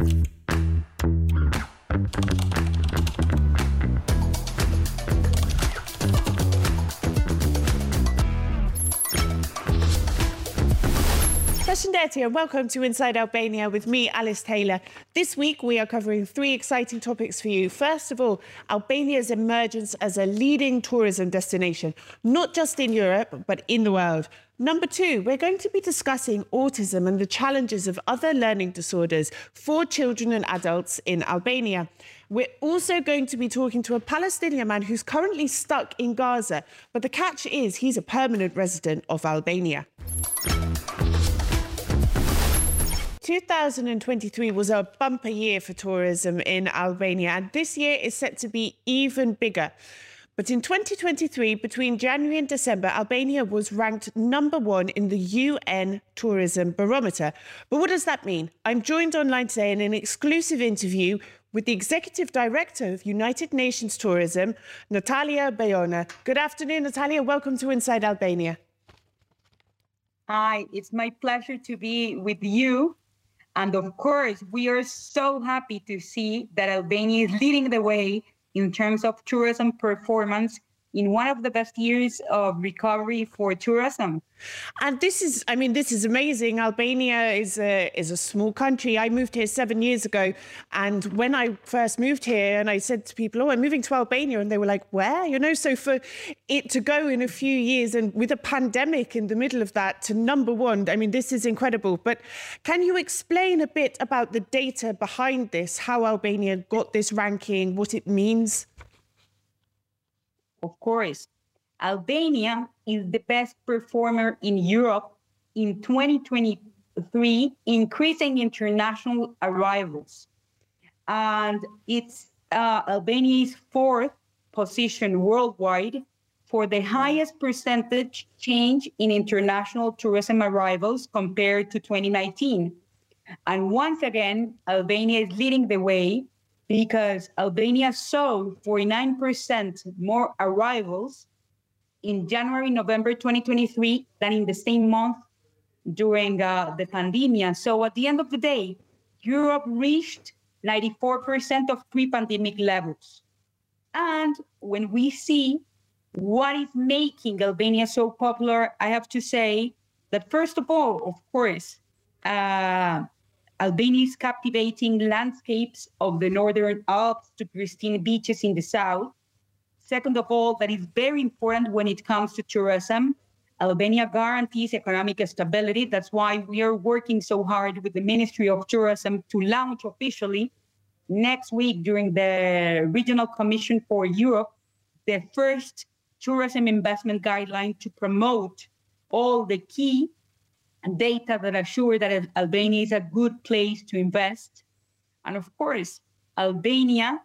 And welcome to Inside Albania with me, Alice Taylor. This week, we are covering three exciting topics for you. First of all, Albania's emergence as a leading tourism destination, not just in Europe, but in the world. Number two, we're going to be discussing autism and the challenges of other learning disorders for children and adults in Albania. We're also going to be talking to a Palestinian man who's currently stuck in Gaza, but the catch is he's a permanent resident of Albania. 2023 was a bumper year for tourism in Albania, and this year is set to be even bigger. But in 2023, between January and December, Albania was ranked number one in the UN Tourism Barometer. But what does that mean? I'm joined online today in an exclusive interview with the Executive Director of United Nations Tourism, Natalia Beyona. Good afternoon, Natalia. Welcome to Inside Albania. Hi, it's my pleasure to be with you. And of course, we are so happy to see that Albania is leading the way in terms of tourism performance in one of the best years of recovery for tourism. And this is amazing. Albania is a small country. I moved here 7 years ago. And when I first moved here and I said to people, I'm moving to Albania, and they were like, where? So for it to go in a few years and with a pandemic in the middle of that to number one, this is incredible. But can you explain a bit about the data behind this, how Albania got this ranking, what it means? Of course, Albania is the best performer in Europe in 2023, increasing international arrivals. And it's Albania's fourth position worldwide for the highest percentage change in international tourism arrivals compared to 2019. And once again, Albania is leading the way because Albania saw 49% more arrivals in January, November 2023 than in the same month during the pandemic. So at the end of the day, Europe reached 94% of pre-pandemic levels. And when we see what is making Albania so popular, I have to say that first of all, of course, Albania's captivating landscapes of the Northern Alps to pristine beaches in the south. Second of all, that is very important when it comes to tourism. Albania guarantees economic stability. That's why we are working so hard with the Ministry of Tourism to launch officially next week during the Regional Commission for Europe, the first tourism investment guideline to promote all the key data that assure that Albania is a good place to invest. And of course, Albania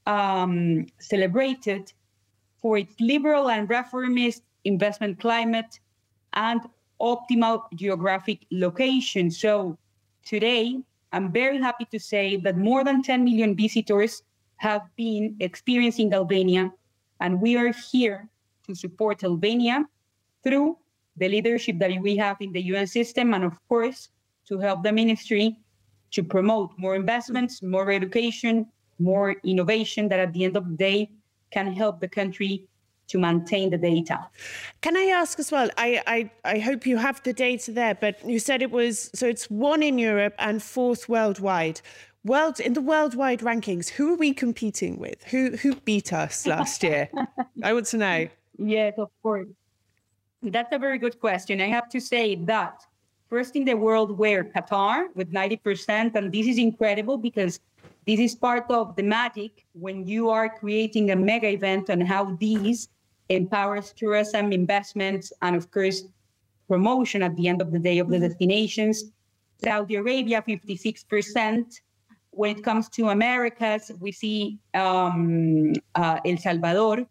celebrated for its liberal and reformist investment climate and optimal geographic location. So today, I'm very happy to say that more than 10 million visitors have been experiencing Albania, and we are here to support Albania through the leadership that we have in the UN system, and of course, to help the ministry to promote more investments, more education, more innovation that at the end of the day can help the country to maintain the data. Can I ask as well, I hope you have the data there, but you said it's one in Europe and fourth worldwide. In the worldwide rankings, who are we competing with? Who beat us last year? I want to know. Yes, of course. That's a very good question. I have to say that first in the world were Qatar with 90%. And this is incredible because this is part of the magic when you are creating a mega event and how these empowers tourism, investments, and of course, promotion at the end of the day of the destinations. Saudi Arabia, 56%. When it comes to Americas, we see El Salvador.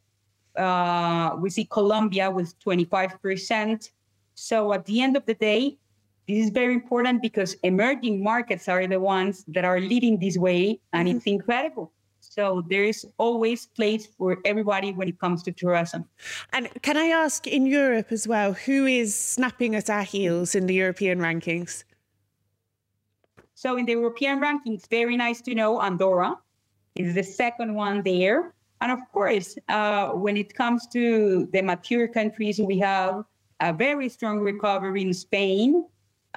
We see Colombia with 25%. So at the end of the day, this is very important because emerging markets are the ones that are leading this way, and it's incredible. So there is always place for everybody when it comes to tourism. And can I ask, in Europe as well, who is snapping at our heels in the European rankings? So in the European rankings, very nice to know, Andorra is the second one there. And of course, when it comes to the mature countries, we have a very strong recovery in Spain,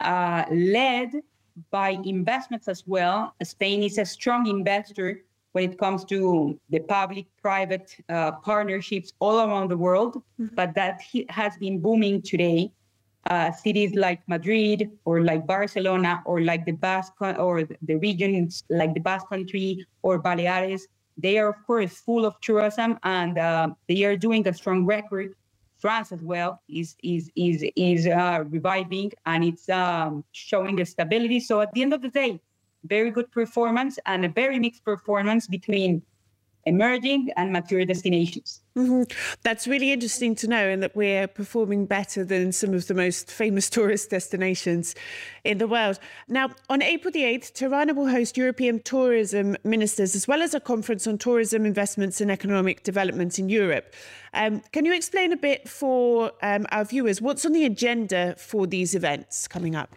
led by investments as well. Spain is a strong investor when it comes to the public-private partnerships all around the world, but that has been booming today. Cities like Madrid or like Barcelona or like the Basque or the regions like the Basque Country or Baleares, they are, of course, full of tourism, and they are doing a strong record. France as well is reviving, and it's showing a stability. So at the end of the day, very good performance and a very mixed performance between emerging and mature destinations. That's really interesting to know, and that we're performing better than some of the most famous tourist destinations in the world. Now, on April the 8th, Tirana will host European tourism ministers, as well as a conference on tourism investments and economic development in Europe. Can you explain a bit for our viewers what's on the agenda for these events coming up?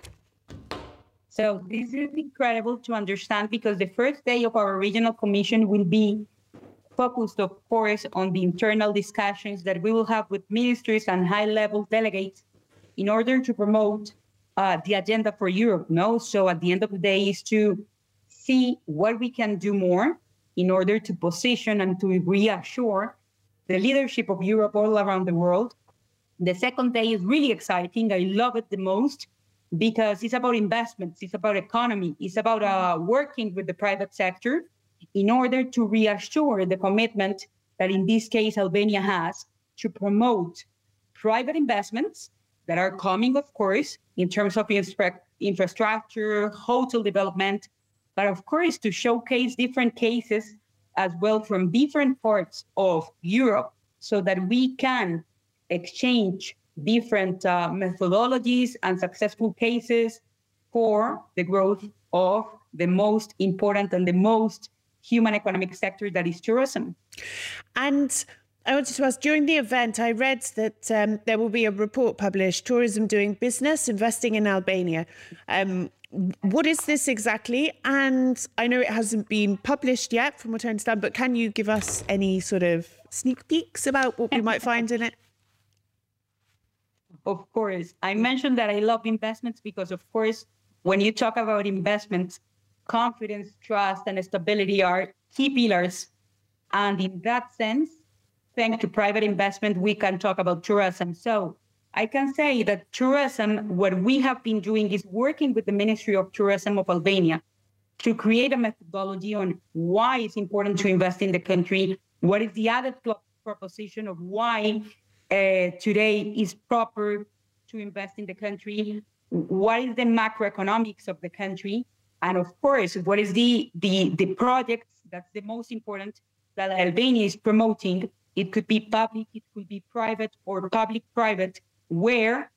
So this is incredible to understand, because the first day of our regional commission will be focused, of course, on the internal discussions that we will have with ministers and high-level delegates in order to promote the agenda for Europe. So at the end of the day is to see what we can do more in order to position and to reassure the leadership of Europe all around the world. The second day is really exciting. I love it the most, because it's about investments, it's about economy, it's about working with the private sector in order to reassure the commitment that in this case Albania has to promote private investments that are coming, of course, in terms of infrastructure, hotel development, but of course to showcase different cases as well from different parts of Europe, so that we can exchange different methodologies and successful cases for the growth of the most important and the most human economic sector, that is tourism. And I wanted to ask, during the event, I read that there will be a report published, Tourism Doing Business, Investing in Albania. What is this exactly? And I know it hasn't been published yet, from what I understand, but can you give us any sort of sneak peeks about what we might find in it? Of course. I mentioned that I love investments because, of course, when you talk about investments, confidence, trust, and stability are key pillars. And in that sense, thanks to private investment, we can talk about tourism. So I can say that tourism, what we have been doing is working with the Ministry of Tourism of Albania to create a methodology on why it's important to invest in the country, what is the added proposition of why today is proper to invest in the country, what is the macroeconomics of the country, and of course, what is the projects, that's the most important, that Albania is promoting. It could be public, it could be private, or public-private, where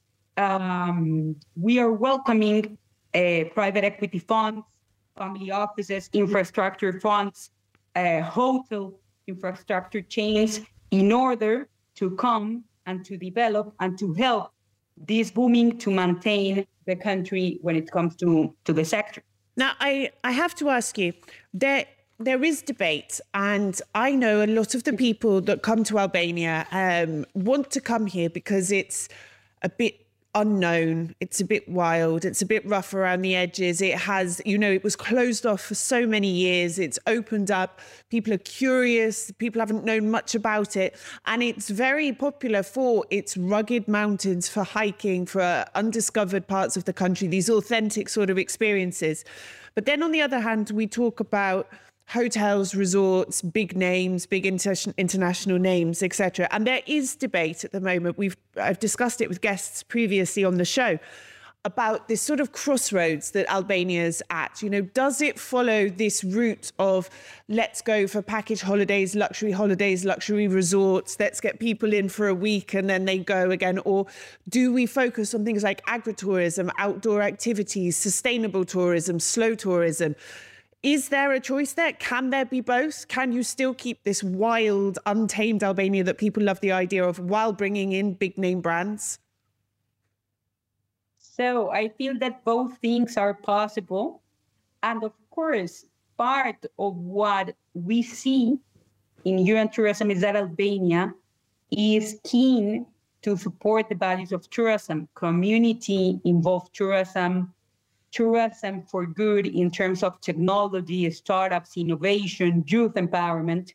we are welcoming private equity funds, family offices, infrastructure funds, hotel infrastructure chains, in order to come and to develop and to help this booming to maintain the country when it comes to the sector. Now, I have to ask you, there is debate, and I know a lot of the people that come to Albania want to come here because it's a bit unknown, it's a bit wild, it's a bit rough around the edges. It has, it was closed off for so many years. It's opened up. People are curious. People haven't known much about it. And it's very popular for its rugged mountains, for hiking, for undiscovered parts of the country, these authentic sort of experiences. But then on the other hand, we talk about hotels, resorts, big names, big international names, etc. And there is debate at the moment. I've discussed it with guests previously on the show about this sort of crossroads that Albania's at. Does it follow this route of let's go for package holidays, luxury resorts, let's get people in for a week and then they go again? Or do we focus on things like agritourism, outdoor activities, sustainable tourism, slow tourism? Is there a choice there? Can there be both? Can you still keep this wild, untamed Albania that people love the idea of while bringing in big name brands? So I feel that both things are possible. And of course, part of what we see in UN tourism is that Albania is keen to support the values of tourism, community-involved tourism, tourism for good in terms of technology, startups, innovation, youth empowerment,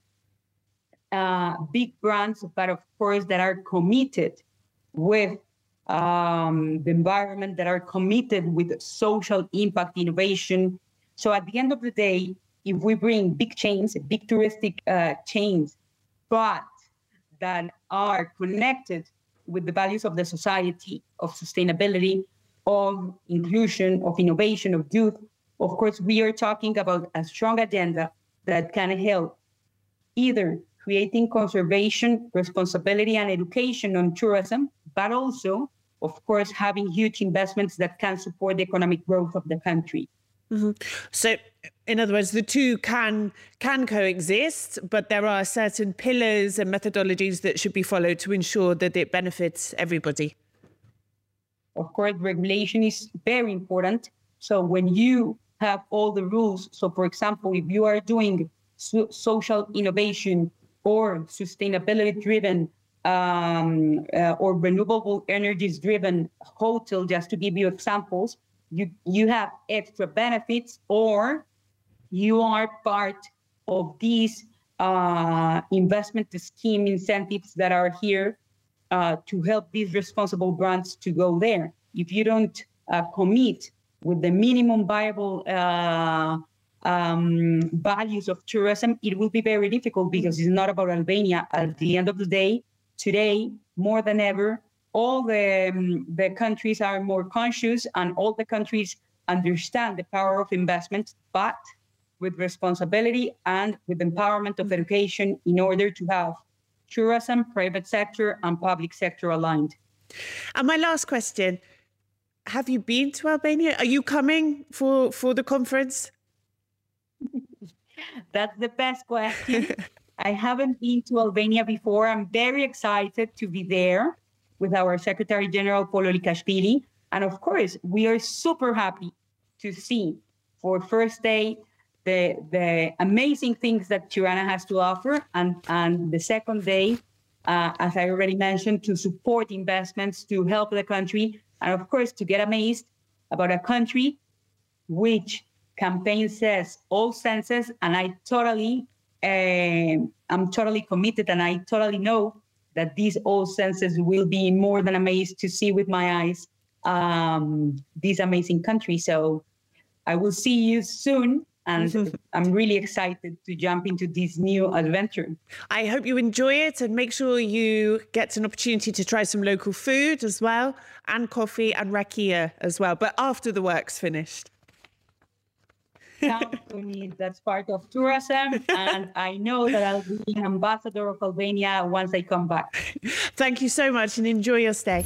big brands, but of course that are committed with the environment, that are committed with social impact innovation. So at the end of the day, if we bring big chains, big touristic chains, but that are connected with the values of the society, of sustainability, of inclusion, of innovation, of youth, of course, we are talking about a strong agenda that can help either creating conservation, responsibility, and education on tourism, but also, of course, having huge investments that can support the economic growth of the country. Mm-hmm. So, in other words, the two can coexist, but there are certain pillars and methodologies that should be followed to ensure that it benefits everybody. Of course, regulation is very important. So when you have all the rules, so for example, if you are doing social innovation or sustainability-driven or renewable energies-driven hotel, just to give you examples, you have extra benefits, or you are part of these investment scheme incentives that are here to help these responsible brands to go there. If you don't commit with the minimum viable values of tourism, it will be very difficult, because it's not about Albania. At the end of the day, today, more than ever, all the countries are more conscious, and all the countries understand the power of investment, but with responsibility and with empowerment of education, in order to have tourism, private sector, and public sector aligned. And my last question, have you been to Albania? Are you coming for the conference? That's the best question. I haven't been to Albania before. I'm very excited to be there with our Secretary General, Polo Likashvili. And of course, we are super happy to see for first day the amazing things that Tirana has to offer. And the second day, as I already mentioned, to support investments, to help the country. And of course, to get amazed about a country which campaign says all senses. And I'm totally committed, and I totally know that these all senses will be more than amazed to see with my eyes this amazing country. So I will see you soon, and I'm really excited to jump into this new adventure. I hope you enjoy it, and make sure you get an opportunity to try some local food as well, and coffee and rakia as well, but after the work's finished. Count on me. That's part of tourism, and I know that I'll be an ambassador of Albania once I come back. Thank you so much, and enjoy your stay.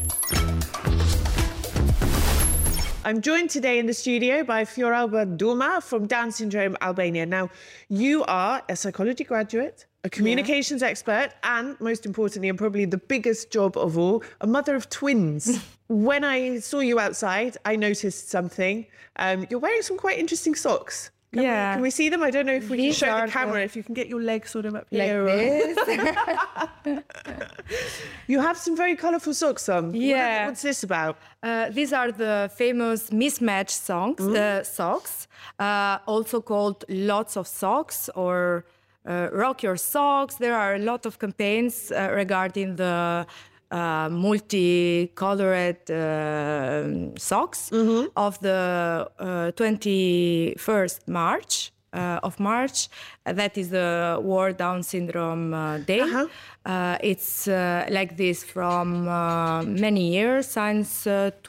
I'm joined today in the studio by Fioralba Duma from Down Syndrome Albania. Now, you are a psychology graduate, a communications expert, and most importantly, and probably the biggest job of all, a mother of twins. When I saw you outside, I noticed something. You're wearing some quite interesting socks. Can we see them? I don't know if we can show the camera, if you can get your legs sort of up here. Like this. You have some very colourful socks on. Yeah. What's this about? These are the famous mismatch socks, also called Lots of Socks or Rock Your Socks. There are a lot of campaigns regarding the multicolored socks of the 21st March of March. That is the World Down Syndrome Day. It's like this from many years, since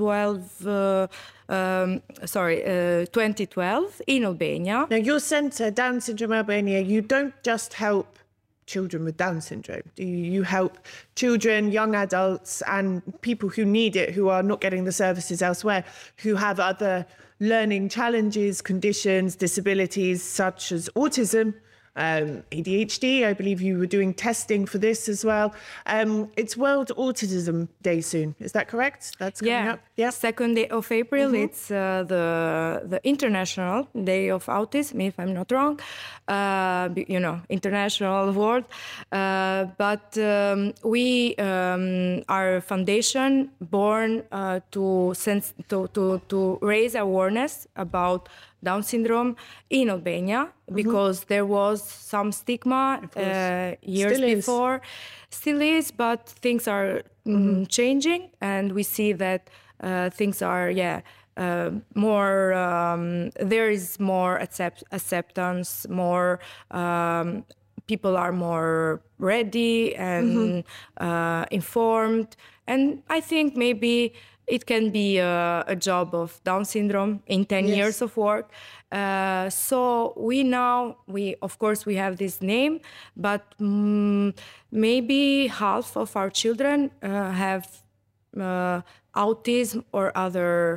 2012 in Albania. Now, your centre, Down Syndrome Albania, you don't just help children with Down syndrome. Do you help children, young adults, and people who need it, who are not getting the services elsewhere, who have other learning challenges, conditions, disabilities such as autism, ADHD. I believe you were doing testing for this as well. It's World Autism Day soon. Is that correct? That's coming up. Yeah, 2nd day of April. It's the International Day of Autism, if I'm not wrong. International word. But we are a foundation born to raise awareness about Down syndrome in Albania, because there was some stigma years before. Still is, but things are changing, and we see that things are, more, there is more acceptance, more, people are more ready and informed. And I think maybe it can be a job of Down syndrome in 10 years of work. So of course, we have this name, but maybe half of our children have autism or other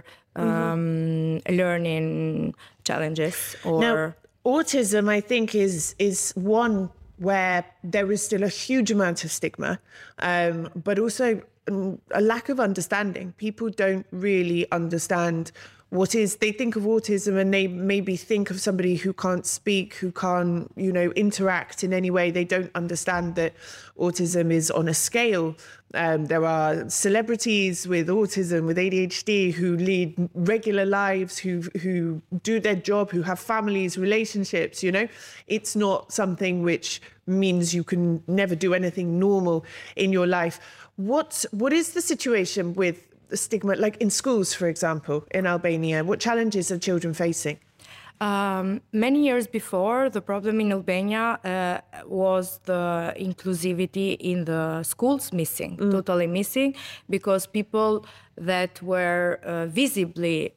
learning challenges. Now, autism, I think, is one where there is still a huge amount of stigma, but also a lack of understanding. People don't really understand they think of autism and they maybe think of somebody who can't speak, who can't, interact in any way. They don't understand that autism is on a scale. There are celebrities with autism, with ADHD, who lead regular lives, who do their job, who have families, relationships, It's not something which means you can never do anything normal in your life. What is the situation with the stigma, like in schools, for example, in Albania? What challenges are children facing? Many years before, the problem in Albania was the inclusivity in the schools missing, totally missing, because people that were visibly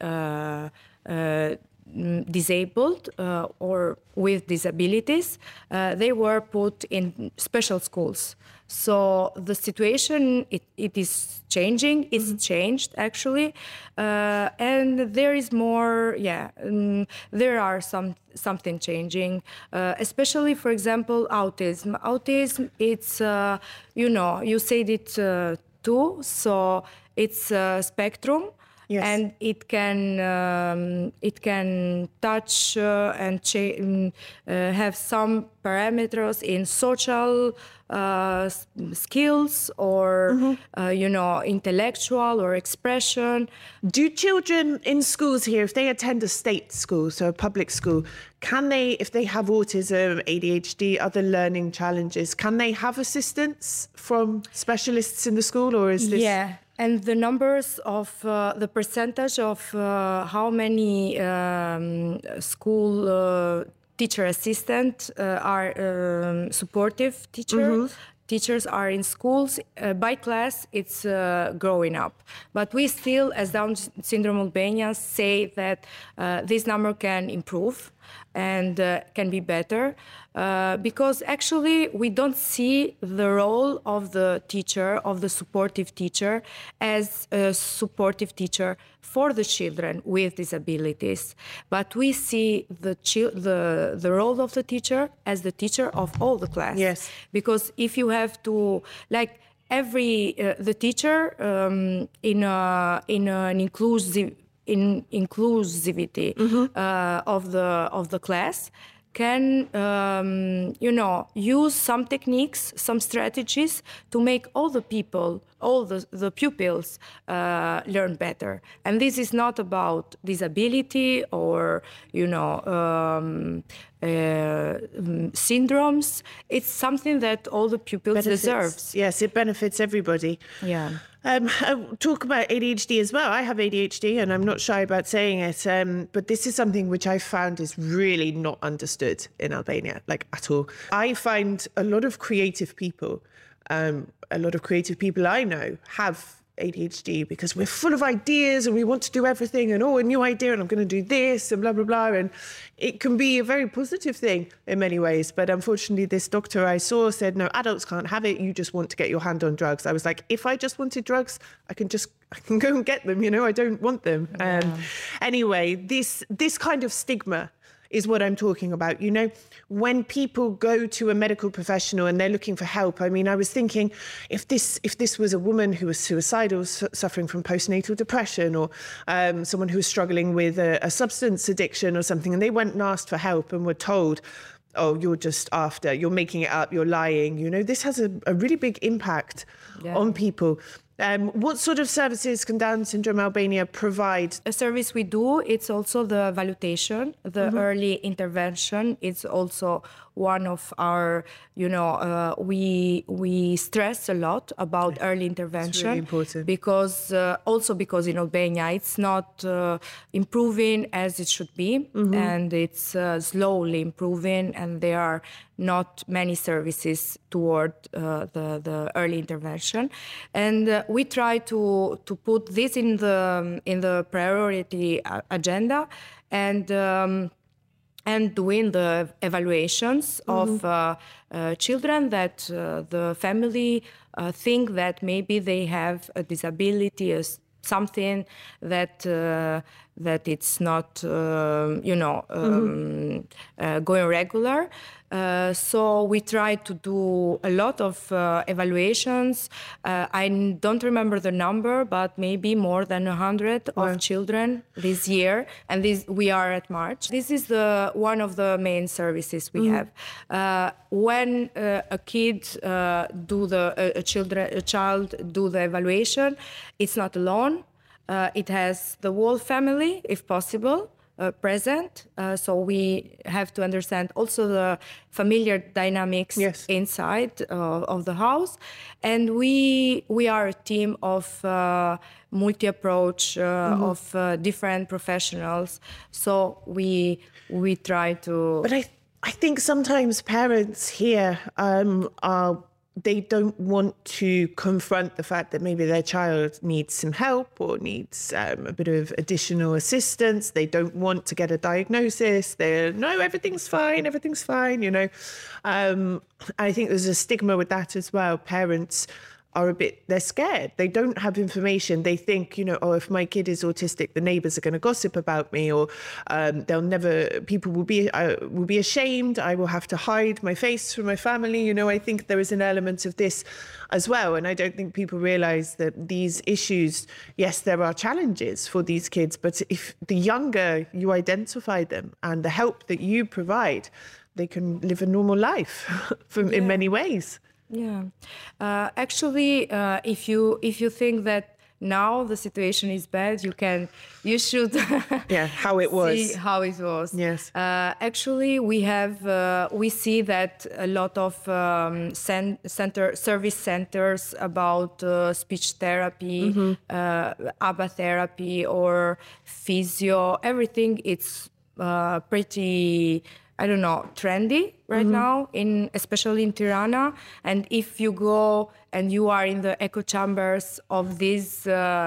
disabled or with disabilities, they were put in special schools. So the situation, it is changing. It's changed, actually. And there is more, there are something changing, especially, for example, autism. Autism, it's, you said it too, so it's a spectrum. Yes. And it can touch and have some parameters in social skills or intellectual or expression. Do children in schools here, if they attend a state school, so a public school, can they, if they have autism, ADHD, other learning challenges, can they have assistance from specialists in the school, or is this? Yeah. And the numbers of the percentage of how many school teacher assistants are supportive teachers. Teachers are in schools. By class, it's growing up. But we still, as Down syndrome Albanians, say that this number can improve and can be better, because actually we don't see the role of the teacher, of the supportive teacher, as a supportive teacher for the children with disabilities. But we see the role of the teacher as the teacher of all the class. Yes. Because if you have to, like the teacher in an inclusivity of the class can use some techniques, some strategies to make all the people, all the pupils learn better. And this is not about disability or syndromes. It's something that all the pupils deserve. Yes, it benefits everybody. Yeah. Talk about ADHD as well. I have ADHD and I'm not shy about saying it, but this is something which I found is really not understood in Albania, like at all. I find a lot of creative people I know have ADHD because we're full of ideas and we want to do everything and a new idea and I'm going to do this and blah, blah, blah. And it can be a very positive thing in many ways. But unfortunately, this doctor I saw said, no, adults can't have it. You just want to get your hand on drugs. I was like, if I just wanted drugs, I can go and get them. I don't want them. Anyway, this kind of stigma is what I'm talking about. You know, when people go to a medical professional and they're looking for help, I mean, I was thinking if this was a woman who was suicidal, suffering from postnatal depression, or someone who was struggling with a substance addiction or something, and they went and asked for help and were told, oh, you're making it up, you're lying. You know, this has a really big impact on people. What sort of services can Down Syndrome Albania provide? A service we do, it's also the valuation, the early intervention. It's also one of our, we stress a lot about early intervention. It's really important. Because in Albania it's not improving as it should be, and it's slowly improving, and there are not many services toward the early intervention, and we try to put this in the priority agenda, and doing the evaluations of children that the family think that maybe they have a disability, something that it's not going regular. So we try to do a lot of evaluations. I don't remember the number, but maybe more than 100 of children this year, and we are at March. This is one of the main services we have. When a child do the evaluation, it's not alone. It has the whole family, if possible, present. So we have to understand also the familiar dynamics inside of the house. And we are a team of multi-approach, of different professionals. So we try to... But I think sometimes parents here they don't want to confront the fact that maybe their child needs some help or needs a bit of additional assistance. They don't want to get a diagnosis. Everything's fine, you know. I think there's a stigma with that as well. Parents they're scared. They don't have information. They think, if my kid is autistic, the neighbors are going to gossip about me, or people will be ashamed. I will have to hide my face from my family. I think there is an element of this as well. And I don't think people realize that these issues, yes, there are challenges for these kids, but if the younger you identify them and the help that you provide, they can live a normal life in many ways. Yeah, actually, if you think that now the situation is bad, you should how it was. See how it was. Yes. Actually, we see that a lot of service centers about speech therapy, ABA therapy, or physio, everything. It's pretty, trendy right now, especially in Tirana. And if you go and you are in the echo chambers of this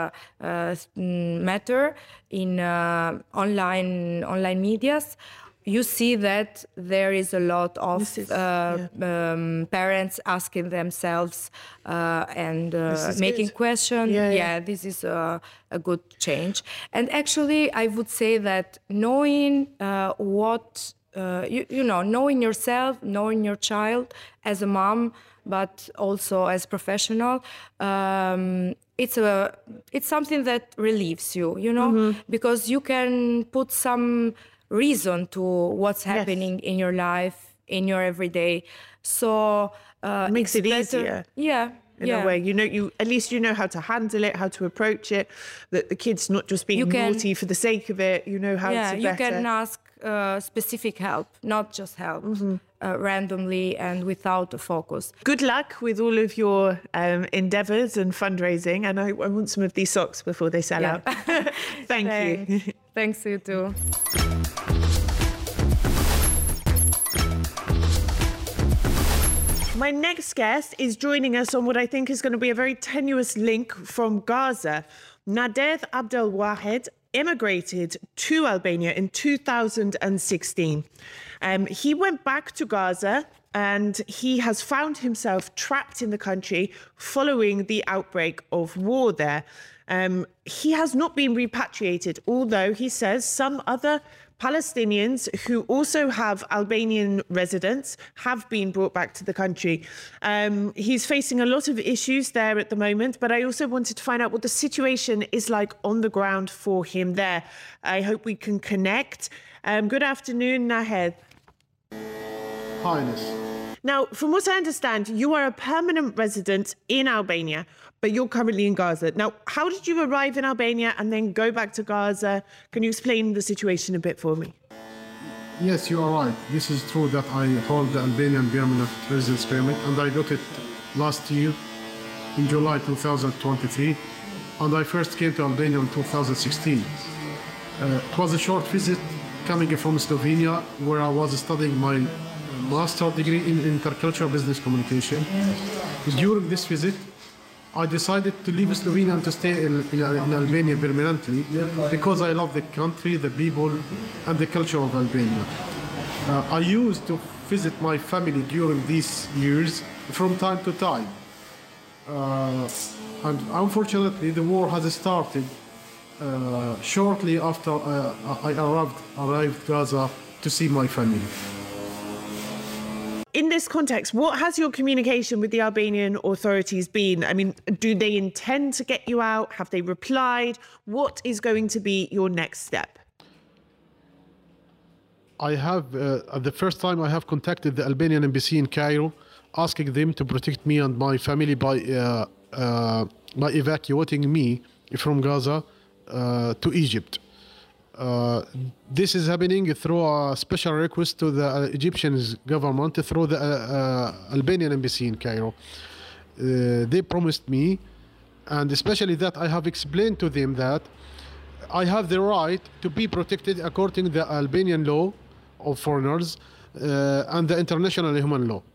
matter in online medias, you see that there is a lot of parents asking themselves and making questions. This is a good change. And actually, I would say that knowing knowing yourself, knowing your child as a mom, but also as professional, it's something that relieves you, because you can put some reason to what's happening in your life, in your everyday. So it makes it easier. In a way, at least you know how to handle it, how to approach it. That the kid's not just being naughty for the sake of it. You know how to better. You can ask specific help, not just help randomly and without a focus. Good luck with all of your endeavours and fundraising, and I want some of these socks before they sell out. Thank you. Thanks, you too. My next guest is joining us on what I think is going to be a very tenuous link from Gaza. Nader Abdelwahed immigrated to Albania in 2016. He went back to Gaza and he has found himself trapped in the country following the outbreak of war there. He has not been repatriated, although he says some other Palestinians who also have Albanian residents have been brought back to the country. He's facing a lot of issues there at the moment, but I also wanted to find out what the situation is like on the ground for him there. I hope we can connect. Good afternoon, Nahed. Highness. Now, from what I understand, you are a permanent resident in Albania, but you're currently in Gaza. Now, how did you arrive in Albania and then go back to Gaza? Can you explain the situation a bit for me? Yes, you are right. This is true that I hold the Albanian permanent residence permit, and I got it last year in July 2023, and I first came to Albania in 2016. It was a short visit coming from Slovenia, where I was studying my master's degree in intercultural business communication. During this visit, I decided to leave Slovenia and to stay in Albania permanently because I love the country, the people, and the culture of Albania. I used to visit my family during these years from time to time. And unfortunately, the war has started shortly after I arrived Gaza to see my family. In this context, what has your communication with the Albanian authorities been? I mean, do they intend to get you out? Have they replied? What is going to be your next step? I have, at the first time, I have contacted the Albanian embassy in Cairo, asking them to protect me and my family by evacuating me from Gaza to Egypt. This is happening through a special request to the Egyptian government through the Albanian embassy in Cairo. They promised me, and especially that I have explained to them that I have the right to be protected according to the Albanian law of foreigners and the international human law.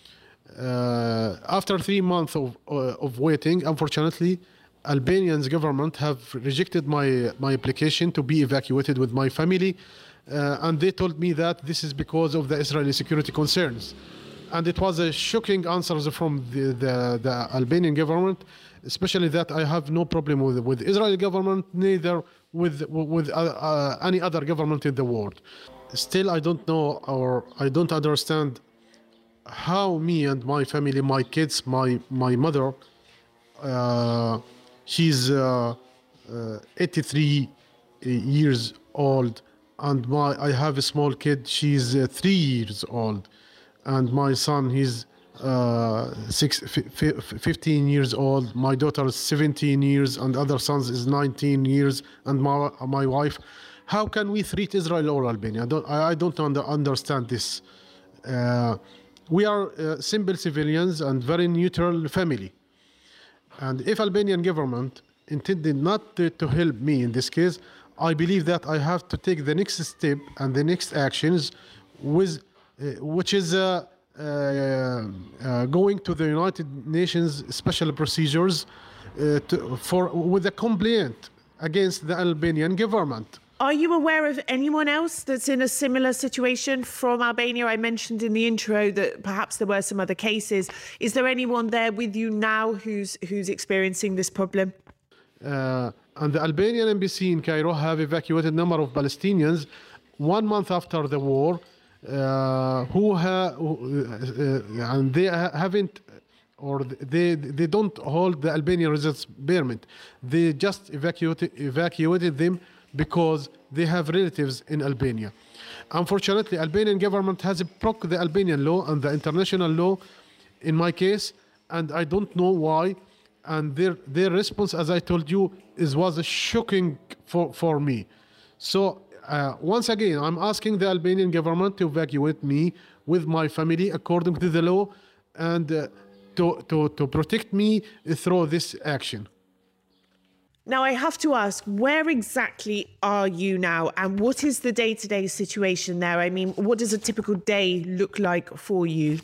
After 3 months of waiting, unfortunately, Albanian's government have rejected my application to be evacuated with my family, and they told me that this is because of the Israeli security concerns. And it was a shocking answer from the Albanian government, especially that I have no problem with the Israeli government, neither with any other government in the world. Still, I don't know, or I don't understand how me and my family, my kids, my mother, she's 83 years old, and I have a small kid. She's 3 years old, and my son, he's 15 years old. My daughter is 17 years, and other sons is 19 years, and my wife. How can we treat Israel or Albania? I don't understand this. We are simple civilians and very neutral family. And if Albanian government intended not to help me in this case, I believe that I have to take the next step and the next actions, which is going to the United Nations special procedures with a complaint against the Albanian government. Are you aware of anyone else that's in a similar situation from Albania? I mentioned in the intro that perhaps there were some other cases. Is there anyone there with you now who's experiencing this problem? And the Albanian embassy in Cairo have evacuated a number of Palestinians 1 month after the war, and they haven't, or they don't hold the Albanian residence permit. They just evacuated them because they have relatives in Albania. Unfortunately, Albanian government has broken the Albanian law and the international law in my case, and I don't know why. And their response, as I told you, was shocking for me. So once again, I'm asking the Albanian government to evacuate me with my family according to the law, and to protect me through this action. Now, I have to ask, where exactly are you now, and what is the day-to-day situation there? I mean, what does a typical day look like for you?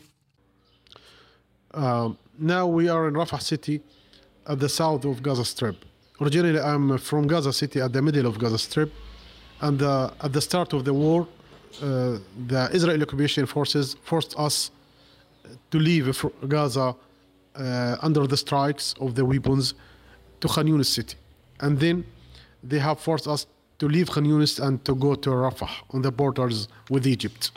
Now we are in Rafah city at the south of Gaza Strip. Originally, I'm from Gaza city at the middle of Gaza Strip, and at the start of the war, the Israeli occupation forces forced us to leave Gaza under the strikes of the weapons to Khan Yunis city. And then they have forced us to leave Khan Yunis and to go to Rafah on the borders with Egypt.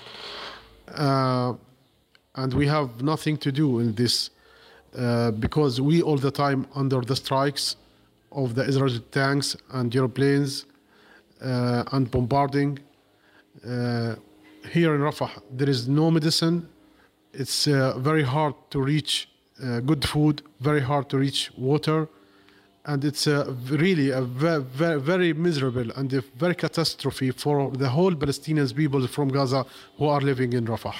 And we have nothing to do in this because we all the time under the strikes of the Israeli tanks and airplanes and bombarding. Here in Rafah, there is no medicine. It's very hard to reach good food, very hard to reach water. And it's really a very, very miserable and a very catastrophe for the whole Palestinian people from Gaza who are living in Rafah.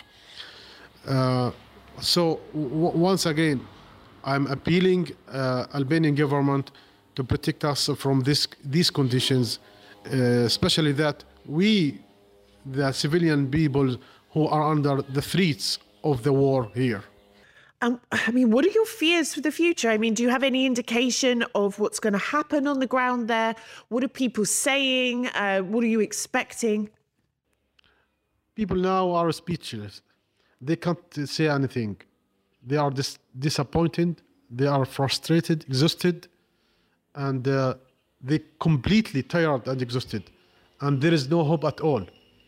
So once again, I'm appealing Albanian government to protect us from these conditions, especially that we, the civilian people who are under the threats of the war here. I mean, what are your fears for the future? I mean, do you have any indication of what's going to happen on the ground there? What are people saying? What are you expecting? People now are speechless. They can't say anything. They are disappointed. They are frustrated, exhausted, and they completely tired and exhausted. And there is no hope at all.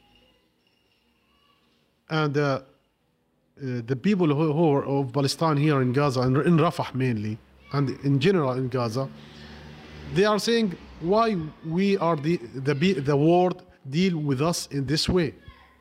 And the people who are of Palestine here in Gaza and in Rafah mainly, and in general in Gaza, they are saying why we are the world deal with us in this way.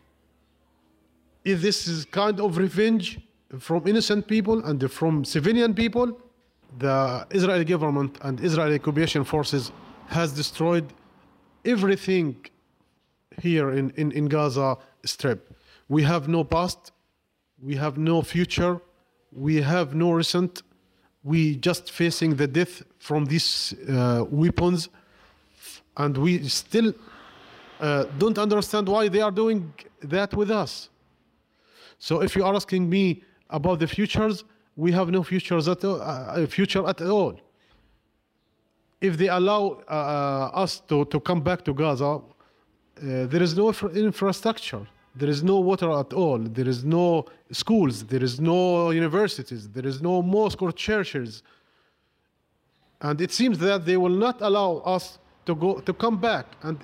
If this is kind of revenge from innocent people and from civilian people, the Israeli government and Israeli occupation forces has destroyed everything here in Gaza Strip. We have no past. We have no future. We have no recent. We just facing the death from these weapons, and we still don't understand why they are doing that with us. So if you are asking me about the futures, we have no futures future at all. If they allow us to come back to Gaza, there is no infrastructure. There is no water at all. There is no schools. There is no universities. There is no mosque or churches. And it seems that they will not allow us to come back. And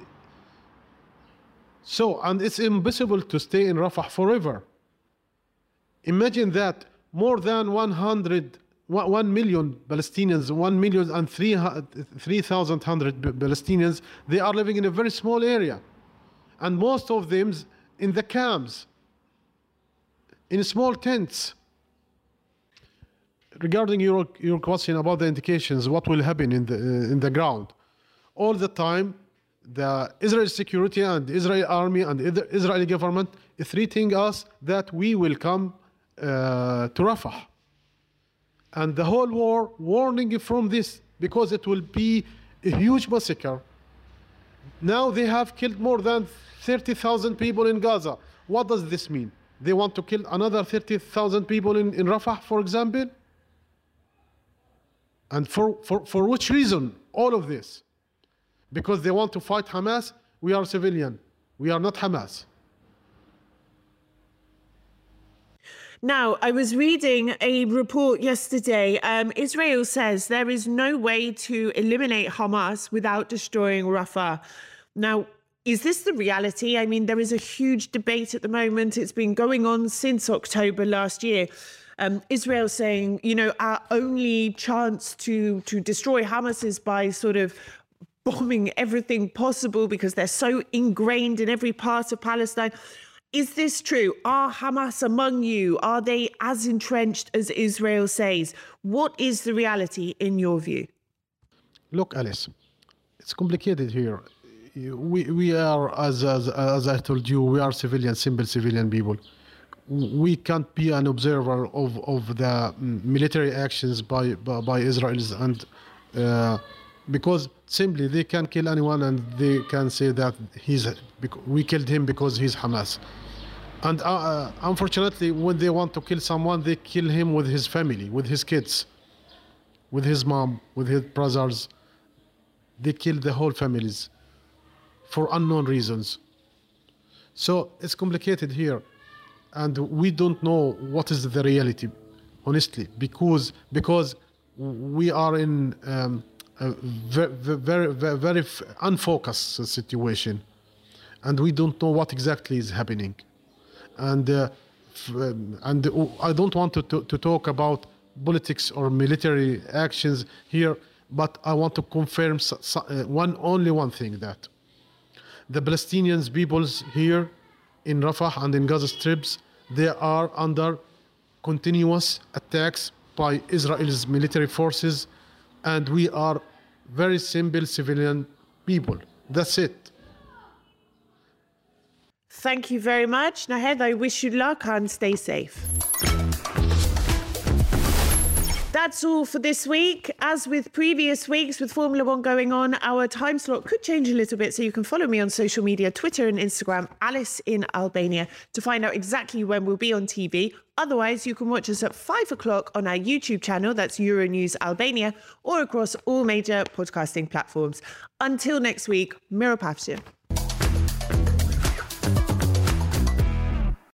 it's impossible to stay in Rafah forever. Imagine that more than 1 million Palestinians, 1,300,000 Palestinians, they are living in a very small area. And most of them in the camps, in small tents. Regarding your question about the indications, what will happen in the ground? All the time, the Israeli security and the Israeli army and the Israeli government is threatening us that we will come to Rafah. And the whole war warning from this because it will be a huge massacre. Now they have killed more than 30,000 people in Gaza. What does this mean? They want to kill another 30,000 people in Rafah, for example? And for which reason? All of this. Because they want to fight Hamas. We are civilian. We are not Hamas. Now, I was reading a report yesterday. Israel says there is no way to eliminate Hamas without destroying Rafah. Now, is this the reality? I mean, there is a huge debate at the moment. It's been going on since October last year. Israel saying, you know, our only chance to destroy Hamas is by sort of bombing everything possible because they're so ingrained in every part of Palestine. Is this true? Are Hamas among you? Are they as entrenched as Israel says? What is the reality in your view? Look, Alice, it's complicated here. We are, as I told you, we are simple civilian people. We can't be an observer of the military actions by Israelis, and because simply they can kill anyone and they can say that we killed him because he's Hamas. And unfortunately, when they want to kill someone, they kill him with his family, with his kids, with his mom, with his brothers. They kill the whole families for unknown reasons. So it's complicated here. And we don't know what is the reality, honestly, because we are in very unfocused situation, and we don't know what exactly is happening. And I don't want to talk about politics or military actions here, but I want to confirm only one thing, that the Palestinian peoples here in Rafah and in Gaza Strips, they are under continuous attacks by Israel's military forces, and we are very simple civilian people. That's it. Thank you very much. Nahed, I wish you luck and stay safe. That's all for this week. As with previous weeks with Formula One going on, our time slot could change a little bit, so you can follow me on social media, Twitter and Instagram, Alice in Albania, to find out exactly when we'll be on TV. Otherwise, you can watch us at 5 o'clock on our YouTube channel, that's Euronews Albania, or across all major podcasting platforms. Until next week, Miro Pafshin.